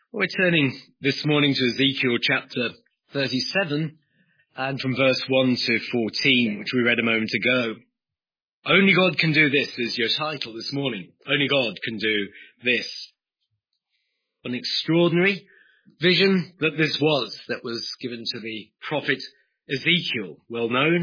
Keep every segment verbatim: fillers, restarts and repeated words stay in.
We're turning this morning to Ezekiel chapter thirty-seven and from verse one to fourteen, which we read a moment ago. Only God can do this is your title this morning. Only God can do this. An extraordinary vision that this was, that was given to the prophet Ezekiel, well known.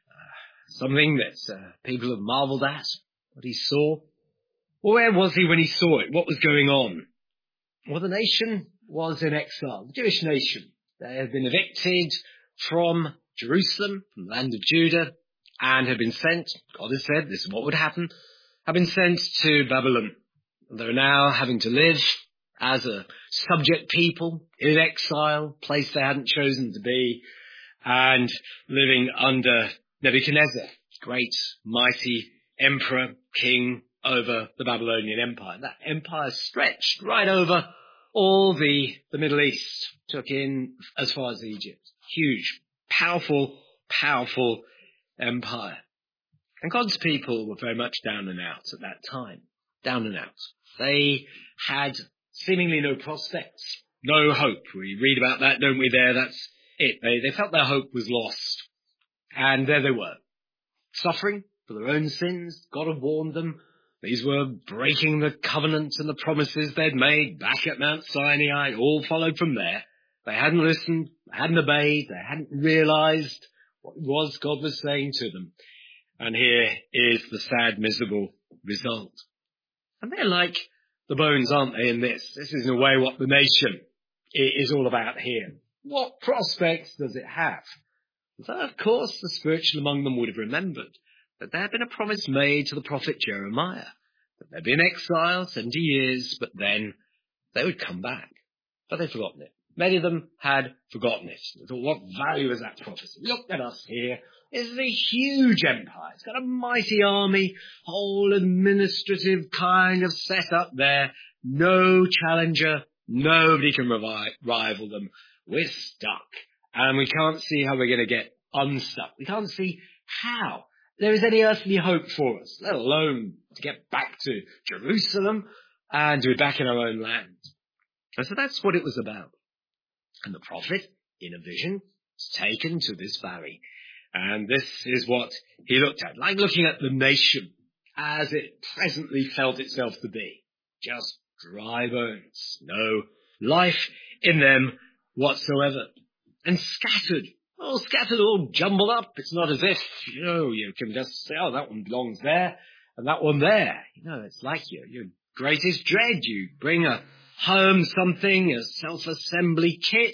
Uh, something that uh, people have marveled at, what he saw. Well, where was he when he saw it? What was going on? Well, the nation was in exile, the Jewish nation. They had been evicted from Jerusalem, from the land of Judah, and had been sent, God has said, this is what would happen, had been sent to Babylon. They're now having to live as a subject people in exile, a place they hadn't chosen to be, and living under Nebuchadnezzar, great, mighty emperor, king, over the Babylonian Empire. That empire stretched right over all the, the Middle East, took in as far as Egypt. Huge, powerful, powerful empire. And God's people were very much down and out at that time. Down and out. They had seemingly no prospects, no hope. We read about that, don't we, there? That's it. They, they felt their hope was lost. And there they were, suffering for their own sins. God had warned them. These were breaking the covenants and the promises they'd made back at Mount Sinai, all followed from there. They hadn't listened, they hadn't obeyed, they hadn't realized what it was God was saying to them. And here is the sad, miserable result. And they're like the bones, aren't they, in this? This is in a way what the nation is all about here. What prospects does it have? So, of course, the spiritual among them would have remembered that there had been a promise made to the prophet Jeremiah, that they'd be in exile seventy years, but then they would come back. But they'd forgotten it. Many of them had forgotten it. They thought, what value is that prophecy? Look at us here. This is a huge empire. It's got a mighty army, whole administrative kind of set up there. No challenger. Nobody can revi- rival them. We're stuck. And we can't see how we're going to get unstuck. We can't see how there is any earthly hope for us, let alone to get back to Jerusalem and to be back in our own land. And so that's what it was about. And the prophet, in a vision, is taken to this valley. And this is what he looked at, like looking at the nation as it presently felt itself to be. Just dry bones, no life in them whatsoever. And scattered. All scattered, all jumbled up. It's not as if, you know, you can just say, oh, that one belongs there and that one there. You know, it's like your, your greatest dread. You bring a home something, a self-assembly kit.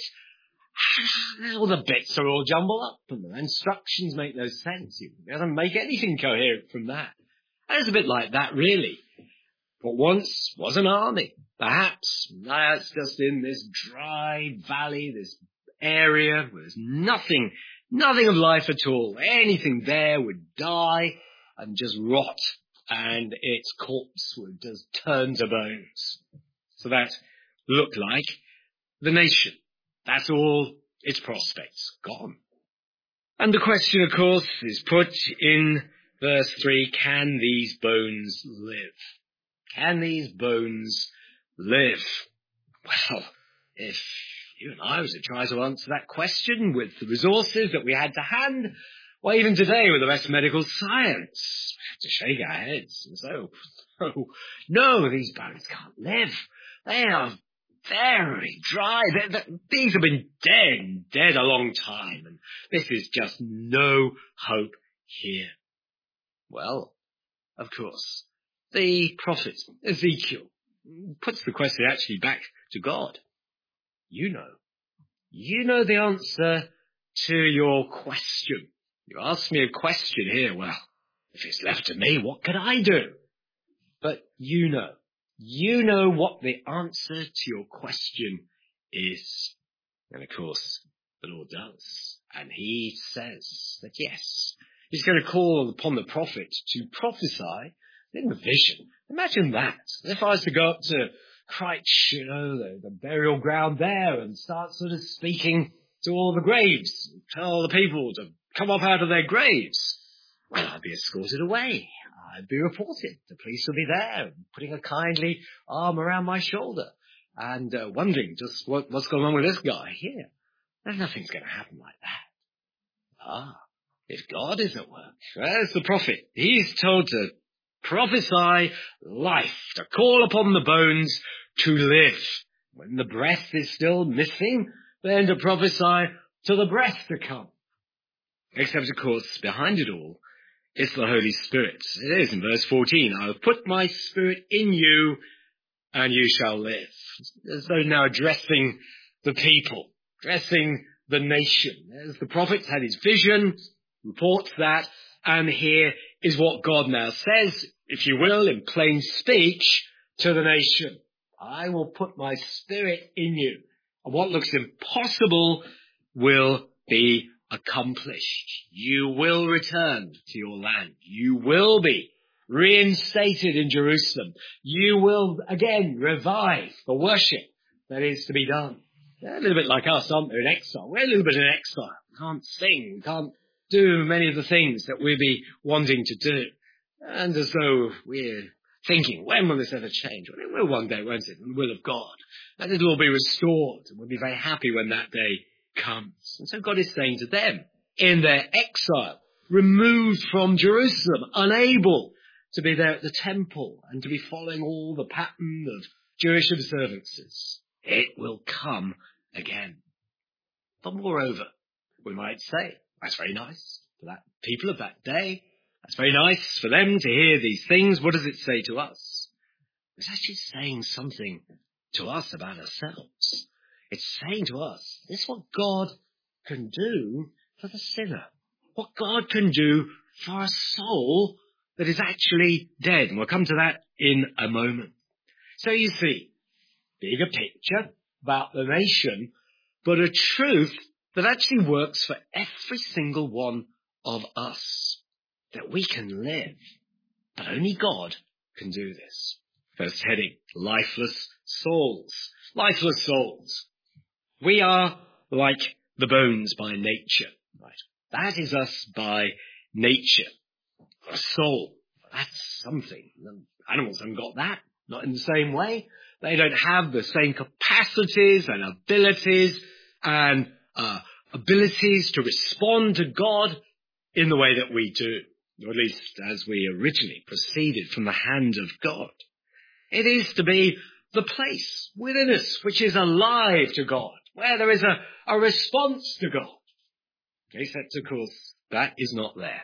All the bits are all jumbled up and the instructions make no sense. You doesn't make anything coherent from that. And it's a bit like that, really. What once was an army, perhaps. Now it's just in this dry valley, this area where there's nothing, nothing of life at all. Anything there would die and just rot, and its corpse would just turn to bones. So that looked like the nation. That's all its prospects gone. And the question, of course, is put in verse three, can these bones live? Can these bones live? Well, if you and I was to try to answer that question with the resources that we had to hand, well, even today with the best medical science, we have to shake our heads and say, oh, oh, no, these bones can't live. They are very dry. They're, they're, these have been dead, dead a long time, and this is just no hope here. Well, of course, the prophet Ezekiel puts the question actually back to God. You know. You know the answer to your question. You ask me a question here. Well, if it's left to me, what can I do? But you know. You know what the answer to your question is. And of course, the Lord does. And he says that yes, he's going to call upon the prophet to prophesy in the vision. Imagine that. If I was to go up to Christ, you know, the, the burial ground there and start sort of speaking to all the graves, tell the people to come up out of their graves, well, I'd be escorted away. I'd be reported. The police would be there, putting a kindly arm around my shoulder. and uh, wondering just what, what's going on with this guy here. There's nothing's going to happen like that. Ah, if God is at work, there's the prophet. He's told to prophesy life, to call upon the bones to live. When the breath is still missing, then to prophesy to the breath to come. Except, of course, behind it all, it's the Holy Spirit. It is in verse fourteen, I will put my Spirit in you, and you shall live. As though now addressing the people, addressing the nation. As the prophet had his vision, reports that, and here is what God now says, if you will, in plain speech, to the nation. I will put my Spirit in you, and what looks impossible will be accomplished. You will return to your land. You will be reinstated in Jerusalem. You will again revive the worship that is to be done. They're a little bit like us, aren't they, in exile? We're a little bit in exile. We can't sing. We can't do many of the things that we'd be wanting to do. And as though we're thinking, when will this ever change? Well, it will one day, won't it? In the will of God. And it'll all be restored. And we'll be very happy when that day comes. And so God is saying to them, in their exile, removed from Jerusalem, unable to be there at the temple and to be following all the pattern of Jewish observances, it will come again. But moreover, we might say, that's very nice for that people of that day. That's very nice for them to hear these things. What does it say to us? It's actually saying something to us about ourselves. It's saying to us, this is what God can do for the sinner. What God can do for a soul that is actually dead. And we'll come to that in a moment. So you see, bigger picture about the nation, but a truth that actually works for every single one of us. That we can live, but only God can do this. First heading, lifeless souls. Lifeless souls. We are like the bones by nature. Right? That is us by nature. A soul. That's something. Animals haven't got that. Not in the same way. They don't have the same capacities and abilities and uh, abilities to respond to God in the way that we do. Or at least as we originally proceeded from the hand of God. It is to be the place within us which is alive to God, where there is a, a response to God. Except, of course, that is not there.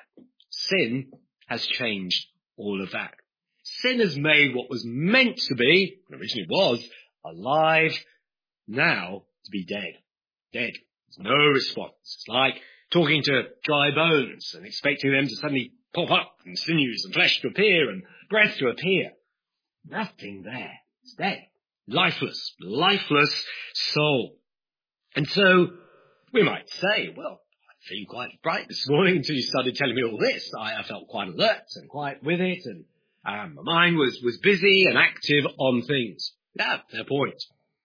Sin has changed all of that. Sin has made what was meant to be, originally was, alive, now to be dead. Dead. There's no response. It's like talking to dry bones and expecting them to suddenly pop up and sinews and flesh to appear and breath to appear. Nothing there. It's dead. Lifeless. Lifeless soul. And so we might say, well, I feel quite bright this morning until you started telling me all this. I, I felt quite alert and quite with it, and um, my mind was, was busy and active on things. Yeah, fair point.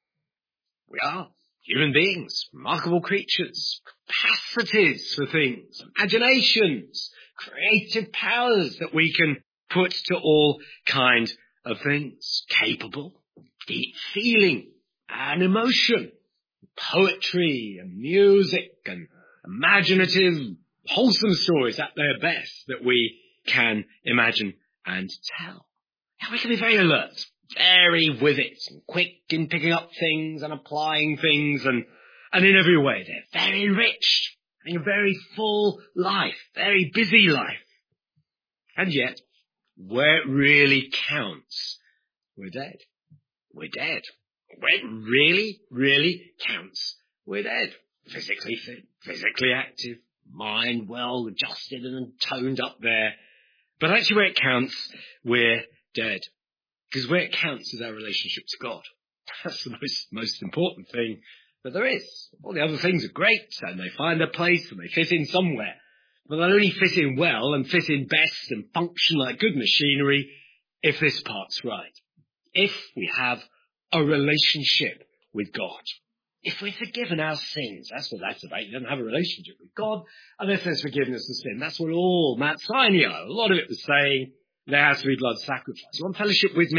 We are human beings, remarkable creatures, capacities for things, imaginations, creative powers that we can put to all kinds of things. Capable, deep feeling and emotion, poetry and music and imaginative, wholesome stories at their best that we can imagine and tell. And we can be very alert, very with it, and quick in picking up things and applying things, and, and in every way they're very rich. A very full life, very busy life. And yet, where it really counts, we're dead. We're dead. Where it really, really counts, we're dead. Physically fit, physically active, mind well adjusted and toned up there. But actually where it counts, we're dead. Because where it counts is our relationship to God. That's the most, most important thing that there is. All the other things are great, and they find their place, and they fit in somewhere. But they'll only fit in well, and fit in best, and function like good machinery, if this part's right. If we have a relationship with God. If we're forgiven our sins, that's what that's about. You don't have a relationship with God unless there's forgiveness of sin. That's what all Mount Sinai, a lot of it was saying, there has to be blood sacrifice. You want fellowship with me?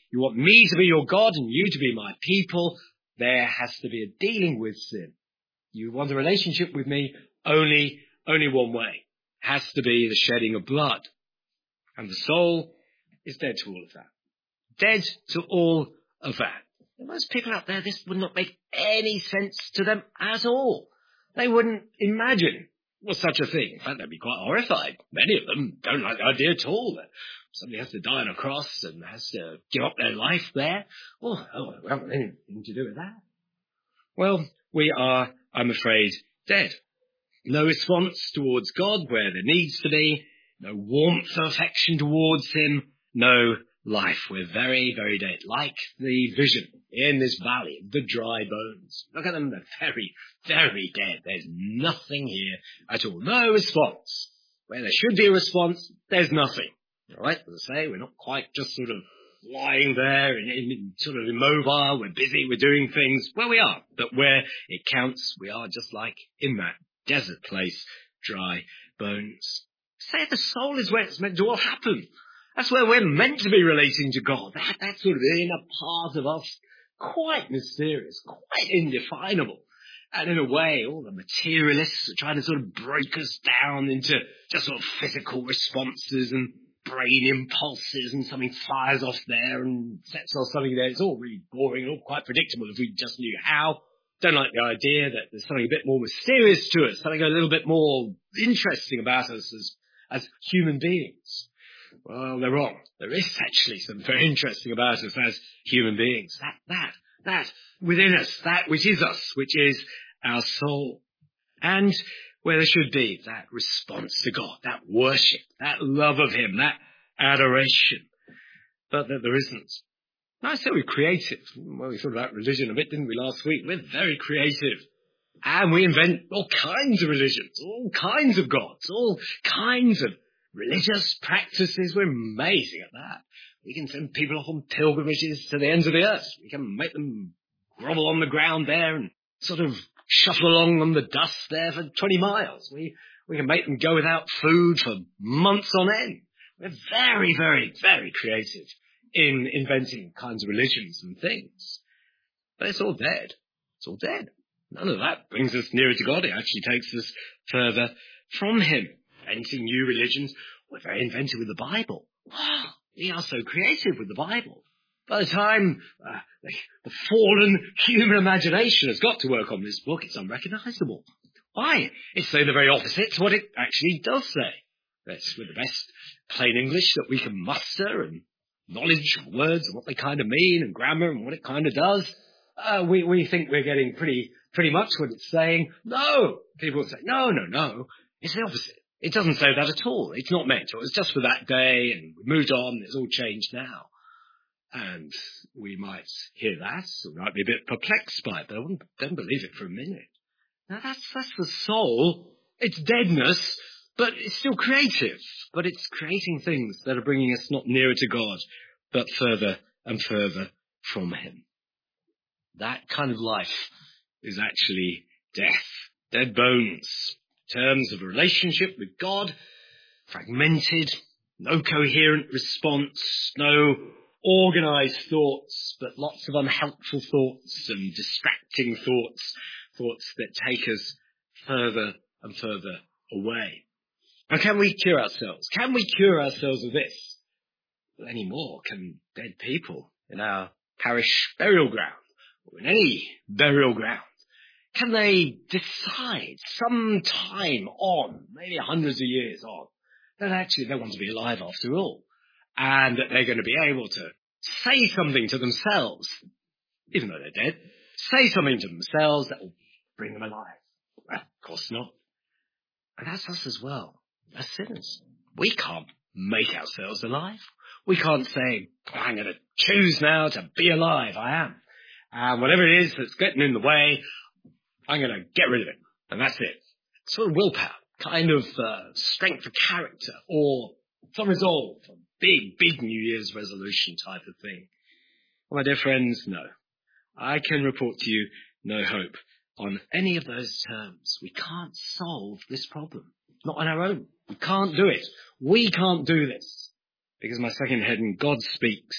you want me to be your God and you to be my people, there has to be a dealing with sin. You want a relationship with me, only, only one way. Has to be the shedding of blood. And the soul is dead to all of that. Dead to all of that. And most people out there, this would not make any sense to them at all. They wouldn't imagine was such a thing. In fact, they'd be quite horrified. Many of them don't like the idea at all that somebody has to die on a cross and has to give up their life there. Oh, oh we haven't anything to do with that. Well, we are, I'm afraid, dead. No response towards God where there needs to be. No warmth of affection towards him. No life. We're very, very dead. Like the vision in this valley of the dry bones. Look at them. They're very, very dead. There's nothing here at all. No response. Where there should be a response, there's nothing. All right? As I say, we're not quite just sort of lying there in, in sort of immobile. We're busy. We're doing things. Well, we are. But where it counts, we are just like in that desert place, dry bones. Say the soul is where it's meant to all happen. That's where we're meant to be relating to God. That, that's sort of the inner part of us, quite mysterious, quite indefinable. And in a way, all the materialists are trying to sort of break us down into just sort of physical responses and brain impulses, and something fires off there and sets off something there. It's all really boring, all quite predictable if we just knew how. Don't like the idea that there's something a bit more mysterious to us, something a little bit more interesting about us as, as human beings. Well, they're wrong. There is actually something very interesting about us as human beings. That, that, that within us, that which is us, which is our soul. And where there should be that response to God, that worship, that love of him, that adoration. But that there isn't. I say we're creative. Well, we thought about religion a bit, didn't we, last week? We're very creative. And we invent all kinds of religions, all kinds of gods, all kinds of religious practices. We're amazing at that. We can send people off on pilgrimages to the ends of the earth. We can make them grovel on the ground there and sort of shuffle along on the dust there for twenty miles. We, we can make them go without food for months on end. We're very, very, very creative in inventing kinds of religions and things. But it's all dead. It's all dead. None of that brings us nearer to God. It actually takes us further from him. Inventing new religions. We're very inventive with the Bible. Wow, we are so creative with the Bible. By the time uh, the, the fallen human imagination has got to work on this book, it's unrecognisable. Why? It's saying the very opposite to what it actually does say. That's with the best plain English that we can muster and knowledge of words and what they kind of mean and grammar and what it kind of does. Uh, we, we think we're getting pretty, pretty much what it's saying. No! People say, no, no, no. It's the opposite. It doesn't say that at all. It's not meant to. It's just for that day and we moved on. It's all changed now. And we might hear that. We might be a bit perplexed by it, but I wouldn't, don't believe it for a minute. Now that's, that's the soul. It's deadness, but it's still creative. But it's creating things that are bringing us not nearer to God, but further and further from him. That kind of life is actually death. Dead bones. Terms of a relationship with God, fragmented, no coherent response, no organised thoughts, but lots of unhelpful thoughts and distracting thoughts, thoughts that take us further and further away. And can we cure ourselves? Can we cure ourselves of this? Well, any more can dead people in our parish burial ground, or in any burial ground, can they decide some time on, maybe hundreds of years on, that actually they want to be alive after all, and that they're going to be able to say something to themselves, even though they're dead, say something to themselves that will bring them alive? Well, of course not. And that's us as well, as sinners. We can't make ourselves alive. We can't say, I'm going to choose now to be alive. I am. And whatever it is that's getting in the way, I'm going to get rid of it. And that's it. Sort of willpower, kind of uh, strength of character, or some resolve, a big, big New Year's resolution type of thing. Well, my dear friends, no. I can report to you no hope on any of those terms. We can't solve this problem. Not on our own. We can't do it. We can't do this. Because my second heading, God speaks.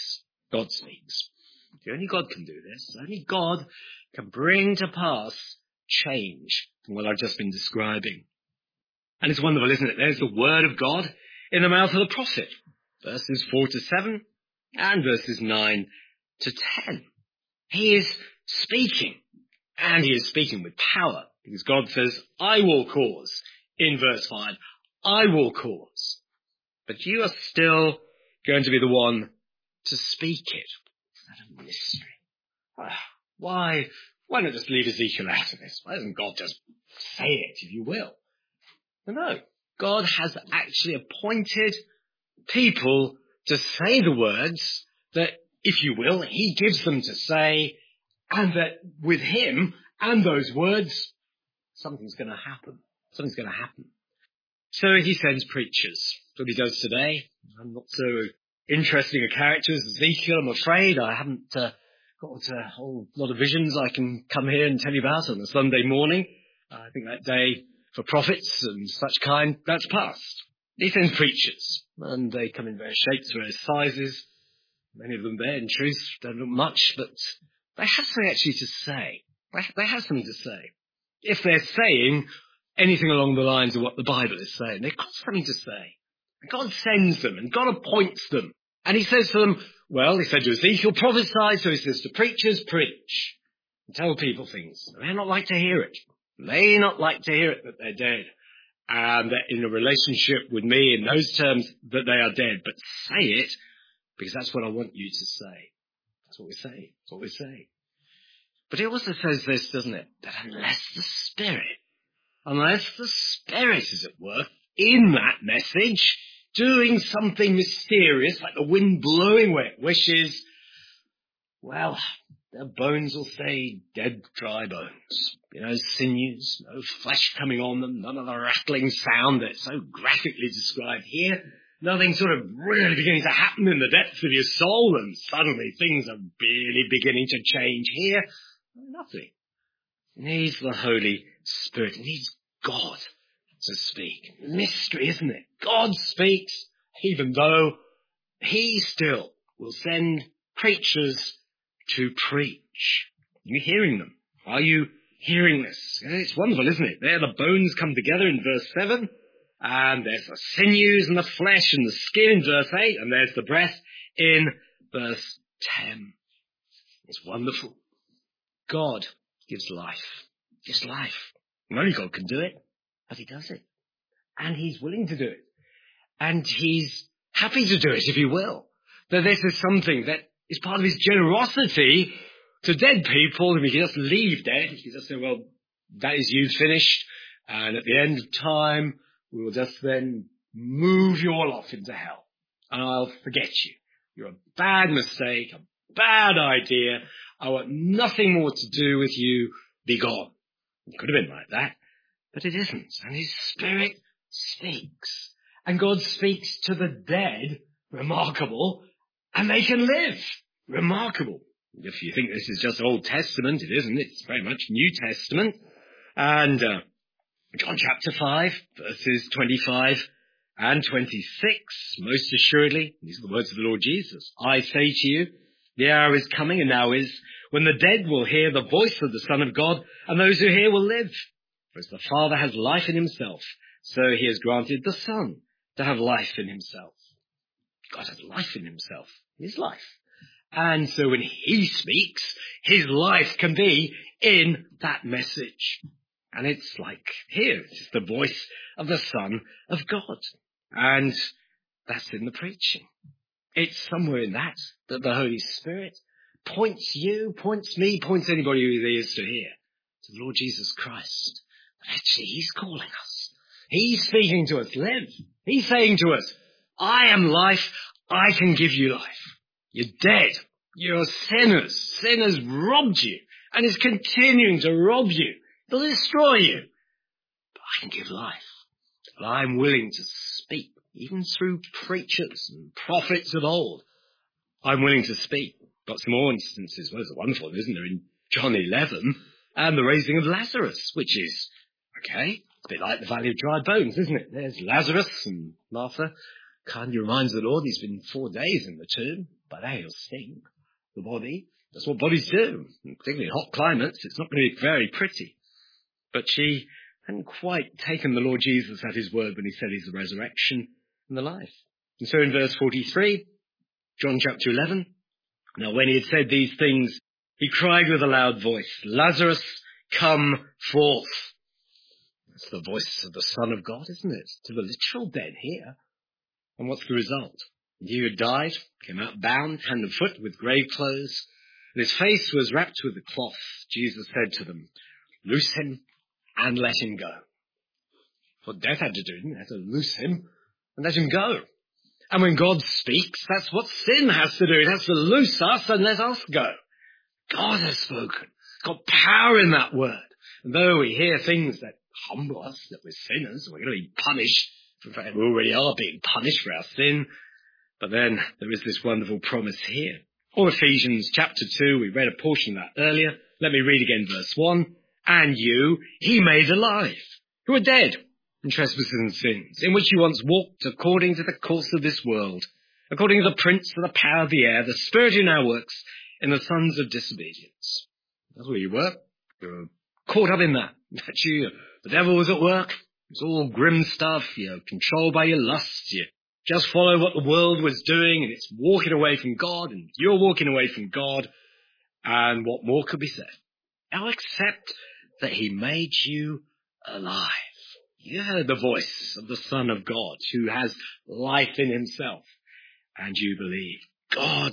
God speaks. Only God can do this. Only God can bring to pass change from what I've just been describing. And it's wonderful, isn't it? There's the word of God in the mouth of the prophet. Verses four to seven and verses nine to ten. He is speaking, and he is speaking with power, because God says, I will cause, in verse five, I will cause. But you are still going to be the one to speak it. Is that a mystery? Why, why not just leave Ezekiel out of this? Why doesn't God just say it, if you will? No, God has actually appointed people to say the words that, if you will, he gives them to say, and that with him and those words, something's going to happen. Something's going to happen. So he sends preachers. That's what he does today. I'm not so interesting a character as Ezekiel, I'm afraid. I haven't uh, got a whole lot of visions I can come here and tell you about on a Sunday morning. I think that day for prophets and such kind, that's past. He sends preachers, and they come in various shapes, various sizes. Many of them there, in truth, don't look much, but they have something actually to say. They have something to say. If they're saying anything along the lines of what the Bible is saying, they've got something to say. God sends them, and God appoints them. And he says to them, well, he said to Ezekiel, prophesy, so he says to preachers, preach. And tell people things. They may not like to hear it. They may not like to hear it that they're dead. And that in a relationship with me, in those terms, that they are dead. But say it, because that's what I want you to say. That's what we say. That's what we say. But it also says this, doesn't it? That unless the Spirit, unless the Spirit is at work in that message, doing something mysterious, like the wind blowing where it wishes, well, their bones will stay dead, dry bones. You know, sinews, no flesh coming on them, none of the rattling sound that's so graphically described here. Nothing sort of really beginning to happen in the depths of your soul, and suddenly things are really beginning to change here. Nothing. It needs the Holy Spirit. It needs God to speak. Mystery, isn't it? God speaks, even though he still will send preachers to preach. Are you hearing them? Are you hearing this? It's wonderful, isn't it? There the bones come together in verse seven, and there's the sinews and the flesh and the skin in verse eight, and there's the breath in verse ten. It's wonderful. God gives life. Gives life. And only God can do it, but he does it. And he's willing to do it. And he's happy to do it, if you will. That this is something that is part of his generosity to dead people. If he can just leave dead, he can just say, well, that is you finished. And at the end of time, we will just then move you all off into hell. And I'll forget you. You're a bad mistake, a bad idea. I want nothing more to do with you. Be gone. It could have been like that, but it isn't. And his Spirit speaks. And God speaks to the dead. Remarkable. And they can live. Remarkable. If you think this is just Old Testament, it isn't. It's very much New Testament. And uh, John chapter five, verses twenty-five and twenty-six, most assuredly, these are the words of the Lord Jesus. I say to you, the hour is coming, and now is, when the dead will hear the voice of the Son of God, and those who hear will live. For as the Father has life in himself, so he has granted the Son to have life in himself. God has life in himself, his life. And so when he speaks, his life can be in that message. And it's like here, it's the voice of the Son of God. And that's in the preaching. It's somewhere in that that the Holy Spirit points you, points me, points anybody who there is to hear, to the Lord Jesus Christ. But actually, he's calling us. He's speaking to us. Live. He's saying to us, I am life. I can give you life. You're dead. You're sinners. Sin has robbed you and is continuing to rob you. It'll destroy you. But I can give life. And I'm willing to speak, even through preachers and prophets of old. I'm willing to speak. Got some more instances. Well, there's a wonderful, isn't there, in John eleven, and the raising of Lazarus, which is, okay, a bit like the Valley of Dry Bones, isn't it? There's Lazarus, and Martha kindly reminds the Lord he's been four days in the tomb. but they'll sting the body. That's what bodies do, particularly in hot climates. It's not going to be very pretty. But she hadn't quite taken the Lord Jesus at his word when he said he's the resurrection and the life. And so in verse forty-three, John chapter eleven, now when he had said these things, he cried with a loud voice, Lazarus, come forth. That's the voice of the Son of God, isn't it? To the literal dead here. And what's the result? He who had died came out bound, hand and foot, with grave clothes, and his face was wrapped with a cloth. Jesus said to them, loose him and let him go. What death had to do, didn't it? It had to loose him and let him go. And when God speaks, that's what sin has to do. It has to loose us and let us go. God has spoken. It's got power in that word. And though we hear things that humble us, that we're sinners, we're going to be punished. In fact, we already are being punished for our sin. But then there is this wonderful promise here. Or Ephesians chapter two, we read a portion of that earlier. Let me read again verse one. And you he made alive, who are dead in trespasses and sins, in which you once walked according to the course of this world, according to the prince of the power of the air, the spirit who now works in the sons of disobedience. That's where you were. You were caught up in that. That's you. The devil was at work. It's all grim stuff. You're controlled by your lusts. You just follow what the world was doing, and it's walking away from God, and you're walking away from God. And what more could be said? Now, except that he made you alive. You heard the voice of the Son of God, who has life in himself, and you believe. God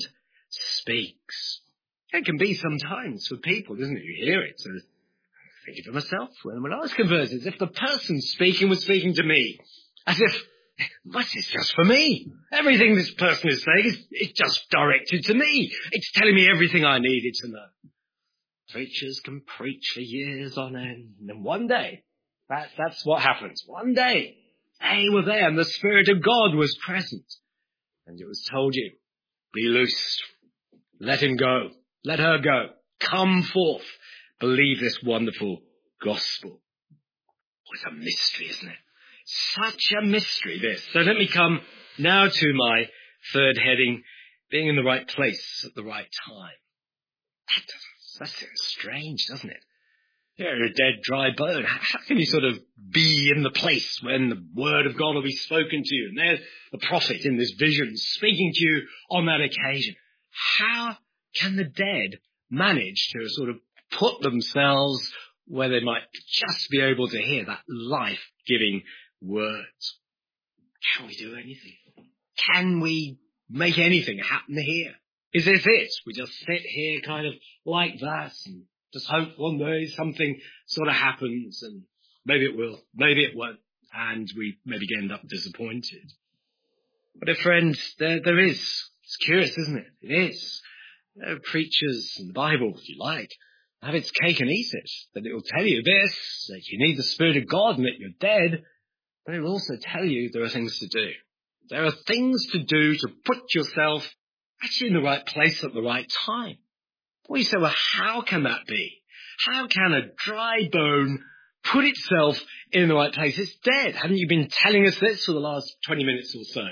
speaks. It can be sometimes for people, isn't it? You hear it. So I think of myself when, when I was converted, as if the person speaking was speaking to me. As if, what, it's just for me. Everything this person is saying is it's just directed to me. It's telling me everything I needed to know. Preachers can preach for years on end. And then one day, that, that's what happens. One day, they were there and the Spirit of God was present. And it was told you, be loosed. Let him go. Let her go. Come forth. Believe this wonderful gospel. What a mystery, isn't it? Such a mystery, this. So let me come now to my third heading, being in the right place at the right time. That doesn't, that sounds strange, doesn't it? You're a dead, dry bone. How can you sort of be in the place when the word of God will be spoken to you? And there's the prophet in this vision speaking to you on that occasion. How can the dead manage to sort of put themselves where they might just be able to hear that life-giving words? Can we do anything? Can we make anything happen here? Is this it? We just sit here kind of like that and just hope one day something sort of happens, and maybe it will, maybe it won't, and we maybe end up disappointed. But a friend, there, there is. It's curious, isn't it? It is. There are preachers in the Bible, if you like, have its cake and eat it. That it will tell you this, that you need the Spirit of God and that you're dead, but it will also tell you there are things to do. There are things to do to put yourself actually in the right place at the right time. Well, you say, well, how can that be? How can a dry bone put itself in the right place? It's dead. Haven't you been telling us this for the last twenty minutes or so?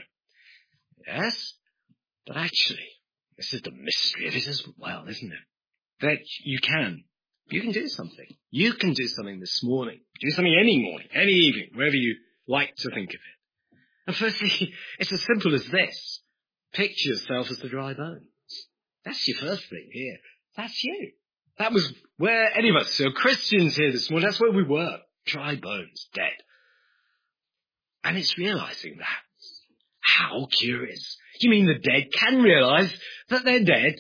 Yes, but actually, this is the mystery of it as well, isn't it? That you can. You can do something. You can do something this morning. Do something any morning, any evening, wherever you like to think of it. And firstly, it's as simple as this. Picture yourself as the dry bones. That's your first thing here. That's you. That was where any of us, so Christians here this morning, that's where we were. Dry bones, dead. And it's realizing that. How curious. You mean the dead can realize that they're dead?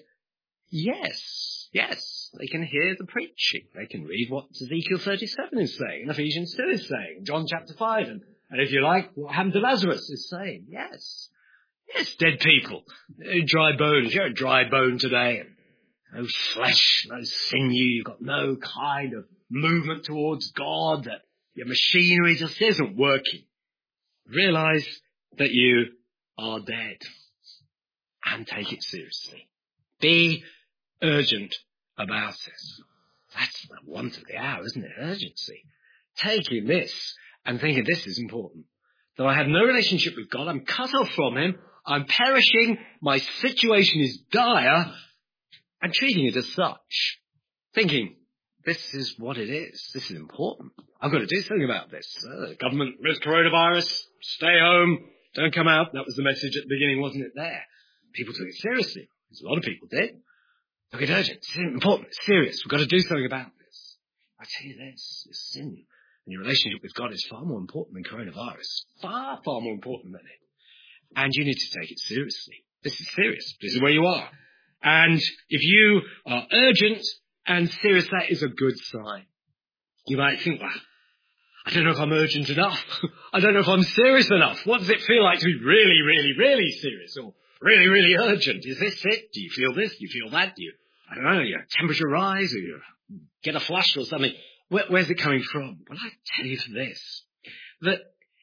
Yes. Yes. They can hear the preaching. They can read what Ezekiel thirty-seven is saying, and Ephesians two is saying, John chapter five, and, and if you like, what happened to Lazarus is saying. Yes. Yes, dead people. Dry bones. You're a dry bone today. No flesh, no sinew. You've got no kind of movement towards God. That your machinery just isn't working. Realize that you are dead. And take it seriously. Be urgent about it. That's the want of the hour, isn't it? Urgency. Taking this and thinking this is important. Though I have no relationship with God, I'm cut off from him. I'm perishing. My situation is dire. And treating it as such. Thinking, this is what it is. This is important. I've got to do something about this. Uh, government, there's coronavirus. Stay home. Don't come out. That was the message at the beginning, wasn't it there? People took it seriously. A lot of people did. Look, it's urgent. It's important. It's serious. We've got to do something about this. I tell you this, this sin and your relationship with God is far more important than coronavirus. Far, far more important than it. And you need to take it seriously. This is serious. This is where you are. And if you are urgent and serious, that is a good sign. You might think, well, I don't know if I'm urgent enough. I don't know if I'm serious enough. What does it feel like to be really, really, really serious or really, really urgent? Is this it? Do you feel this? Do you feel that? Do you, I don't know, your temperature rise or you get a flush or something? Where, where's it coming from? Well, I tell you this, that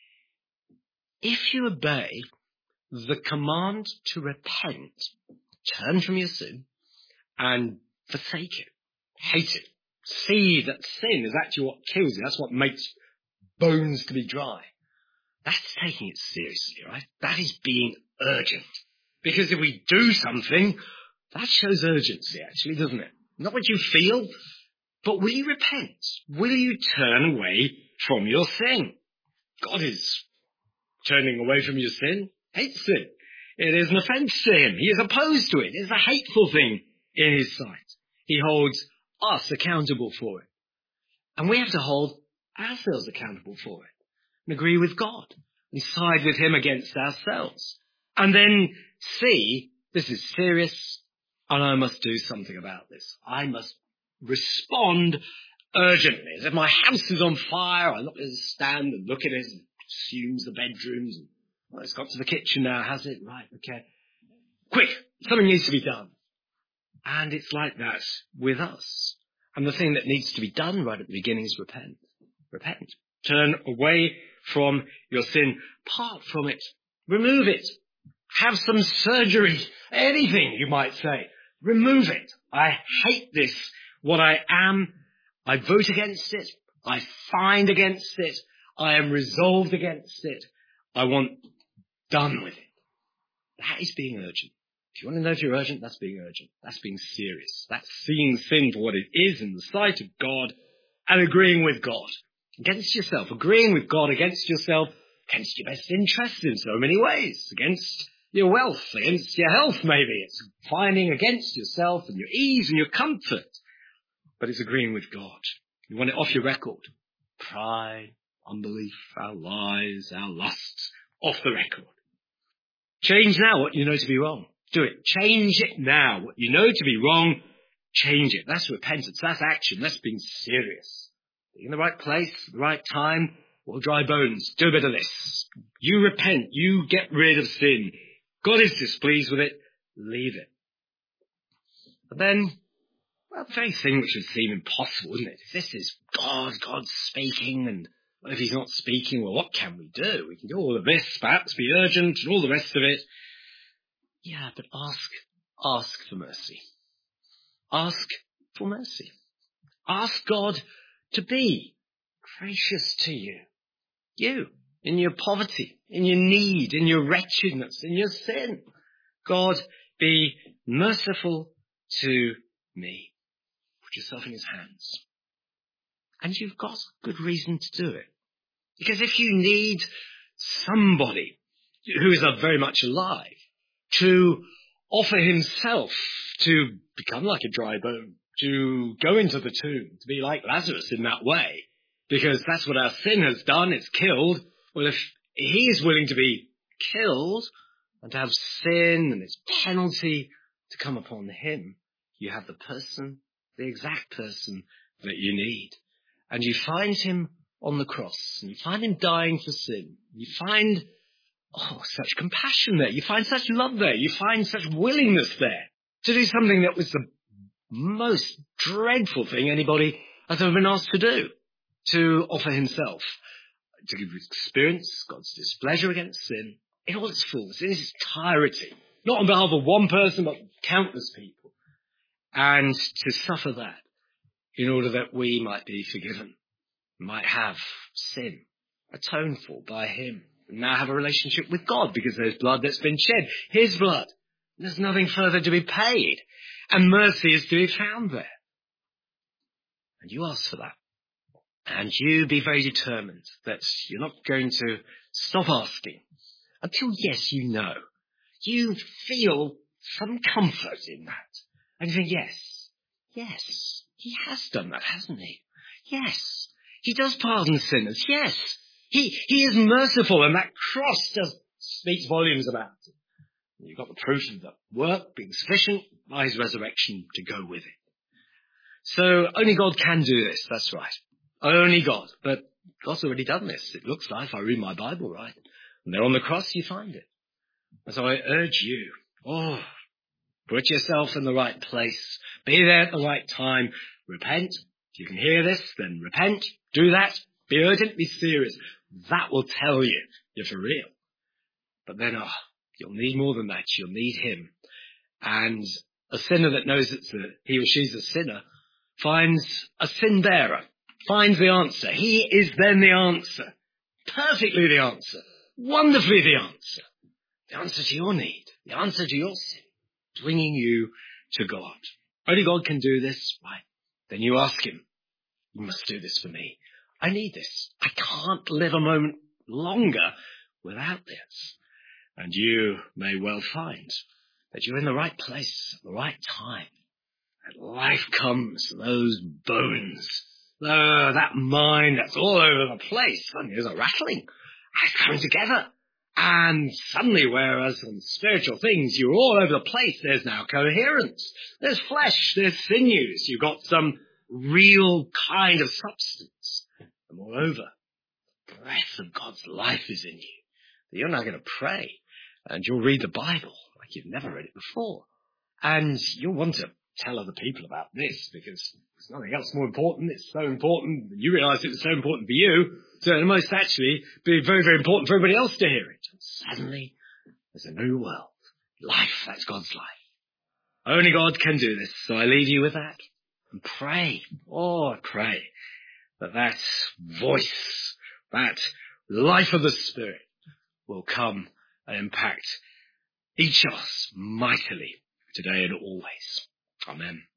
if you obey the command to repent, turn from your sin and forsake it, hate it, see that sin is actually what kills you. That's what makes bones to be dry. That's taking it seriously, right? That is being urgent. Because if we do something, that shows urgency, actually, doesn't it? Not what you feel, but will you repent? Will you turn away from your sin? God is turning away from your sin, hates sin. It is an offense to him. He is opposed to it. It is a hateful thing in his sight. He holds us accountable for it. And we have to hold ourselves accountable for it and agree with God and side with him against ourselves. And then see, this is serious and I must do something about this. I must respond urgently. As if my house is on fire, I look at it, stand and look at it and consumes the bedrooms. And, well, it's got to the kitchen now, has it? Right, okay. Quick, something needs to be done. And it's like that with us. And the thing that needs to be done right at the beginning is repent. Repent. Turn away from your sin. Part from it. Remove it. Have some surgery. Anything, you might say. Remove it. I hate this. What I am, I vote against it. I find against it. I am resolved against it. I want done with it. That is being urgent. If you want to know if you're urgent, that's being urgent. That's being serious. That's seeing sin for what it is in the sight of God and agreeing with God. Against yourself. Agreeing with God against yourself. Against your best interest in so many ways. Against your wealth. Against your health, maybe. It's finding against yourself and your ease and your comfort. But it's agreeing with God. You want it off your record. Pride, unbelief, our lies, our lusts. Off the record. Change now what you know to be wrong. Do it. Change it now. What you know to be wrong, change it. That's repentance. That's action. That's being serious. Being in the right place, the right time, or dry bones. Do a bit of this. You repent. You get rid of sin. God is displeased with it. Leave it. But then, well, the very thing which would seem impossible, isn't it? If this is God, God's speaking, and well, if he's not speaking, well, what can we do? We can do all of this, perhaps be urgent, and all the rest of it. Yeah, but ask, ask for mercy. Ask for mercy. Ask God to be gracious to you. You, in your poverty, in your need, in your wretchedness, in your sin. God, be merciful to me. Put yourself in his hands. And you've got good reason to do it. Because if you need somebody who is very much alive to offer himself to become like a dry bone, to go into the tomb, to be like Lazarus in that way, because that's what our sin has done, it's killed. Well, if he is willing to be killed and to have sin and its penalty to come upon him, you have the person, the exact person that you need. And you find him on the cross, and you find him dying for sin. You find Oh, such compassion there. You find such love there. You find such willingness there to do something that was the most dreadful thing anybody has ever been asked to do, to offer himself, to experience God's displeasure against sin in all its fullness, in its entirety, not on behalf of one person, but countless people, and to suffer that in order that we might be forgiven, might have sin atoned for by him. now have a relationship with God because there's blood that's been shed, his blood. There's nothing further to be paid, and mercy is to be found there. And you ask for that. And you be very determined that you're not going to stop asking until, yes, you know. You feel some comfort in that. And you think, yes, yes, he has done that, hasn't he? Yes, he does pardon sinners. Yes, he, he is merciful, and that cross just speaks volumes about it. You've got the proof of the work being sufficient by his resurrection to go with it. So only God can do this, that's right. Only God. But God's already done this, it looks like. If I read my Bible right. And there on the cross you find it. And so I urge you, oh, put yourself in the right place. Be there at the right time. Repent. If you can hear this, then repent. Do that. Be urgent, be serious. That will tell you you're for real. But then, oh, you'll need more than that. You'll need him. And a sinner that knows that he or she's a sinner finds a sin bearer, finds the answer. He is then the answer. Perfectly the answer. Wonderfully the answer. The answer to your need. The answer to your sin. Bringing you to God. Only God can do this, right? Then you ask him, you must do this for me. I need this. I can't live a moment longer without this. And you may well find that you're in the right place at the right time. And life comes to those bones, uh, that mind that's all over the place. Suddenly there's a rattling. It's coming together. And suddenly, whereas on spiritual things, you're all over the place, there's now coherence. There's flesh, there's sinews. You've got some real kind of substance. And moreover, the breath of God's life is in you. You're now going to pray, and you'll read the Bible like you've never read it before. And you'll want to tell other people about this, because there's nothing else more important. It's so important. You realise it was so important for you, so it must actually be very, very important for everybody else to hear it. And suddenly, there's a new world. Life, that's God's life. Only God can do this, so I leave you with that. And pray, oh, pray, that that voice, that life of the Spirit will come and impact each of us mightily today and always. Amen.